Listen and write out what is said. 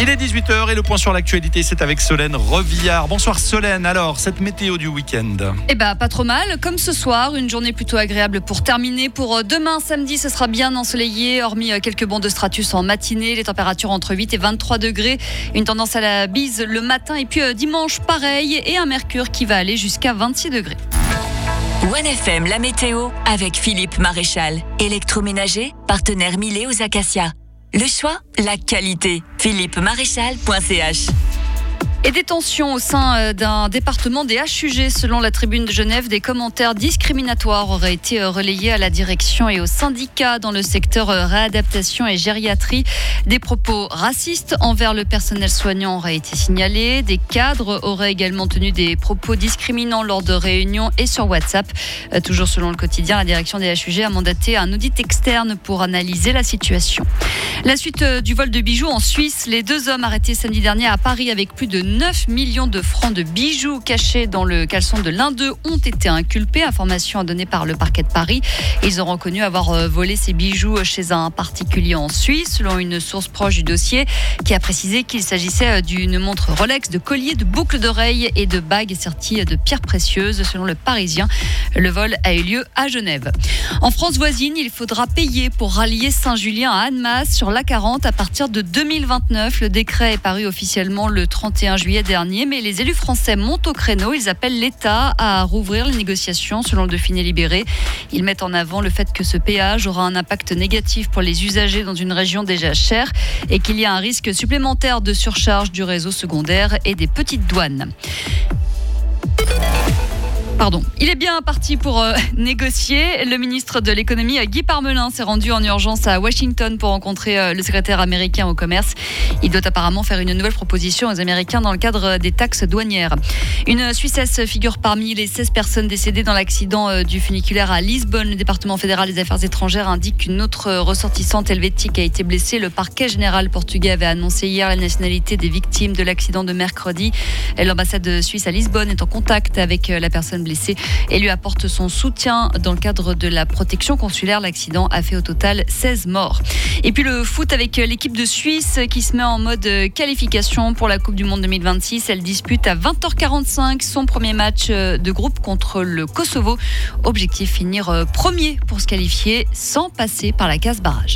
Il est 18h et le point sur l'actualité, c'est avec Solène Revillard. Bonsoir Solène, alors cette météo du week-end. Pas trop mal, comme ce soir, une journée plutôt agréable pour terminer. Pour demain, samedi, ce sera bien ensoleillé, hormis quelques bancs de stratus en matinée, les températures entre 8 et 23 degrés, une tendance à la bise le matin et puis dimanche pareil et un mercure qui va aller jusqu'à 26 degrés. 1FM, la météo avec Philippe Maréchal, électroménager, partenaire Milet aux Acacias. Le choix, la qualité. philippemaréchal.ch. Et des tensions au sein d'un département des HUG. Selon la Tribune de Genève, des commentaires discriminatoires auraient été relayés à la direction et aux syndicats dans le secteur réadaptation et gériatrie. Des propos racistes envers le personnel soignant auraient été signalés. Des cadres auraient également tenu des propos discriminants lors de réunions et sur WhatsApp. Toujours selon le quotidien, la direction des HUG a mandaté un audit externe pour analyser la situation. La suite du vol de bijoux en Suisse. Les 2 hommes arrêtés samedi dernier à Paris avec plus de 9 millions de francs de bijoux cachés dans le caleçon de l'un d'eux ont été inculpés. Information donnée par le parquet de Paris. Ils ont reconnu avoir volé ces bijoux chez un particulier en Suisse, selon une source proche du dossier qui a précisé qu'il s'agissait d'une montre Rolex, de colliers, de boucles d'oreilles et de bagues serties de pierres précieuses. Selon le Parisien, le vol a eu lieu à Genève. En France voisine, il faudra payer pour rallier Saint-Julien à Annemasse sur l'A40 à partir de 2029. Le décret est paru officiellement le 31 juillet dernier, mais les élus français montent au créneau. Ils appellent l'État à rouvrir les négociations, selon le Dauphiné Libéré. Ils mettent en avant le fait que ce péage aura un impact négatif pour les usagers dans une région déjà chère et qu'il y a un risque supplémentaire de surcharge du réseau secondaire et des petites douanes. Il est bien parti pour négocier. Le ministre de l'économie, Guy Parmelin, s'est rendu en urgence à Washington pour rencontrer le secrétaire américain au commerce. Il doit apparemment faire une nouvelle proposition aux Américains dans le cadre des taxes douanières. Une Suissesse figure parmi les 16 personnes décédées dans l'accident du funiculaire à Lisbonne. Le département fédéral des affaires étrangères indique qu'une autre ressortissante helvétique a été blessée. Le parquet général portugais avait annoncé hier la nationalité des victimes de l'accident de mercredi. L'ambassade suisse à Lisbonne est en contact avec la personne blessée et lui apporte son soutien dans le cadre de la protection consulaire. L'accident a fait au total 16 morts. Et puis le foot avec l'équipe de Suisse qui se met en mode qualification pour la Coupe du Monde 2026. Elle dispute à 20h45 son premier match de groupe contre le Kosovo. Objectif, finir premier pour se qualifier sans passer par la case barrage.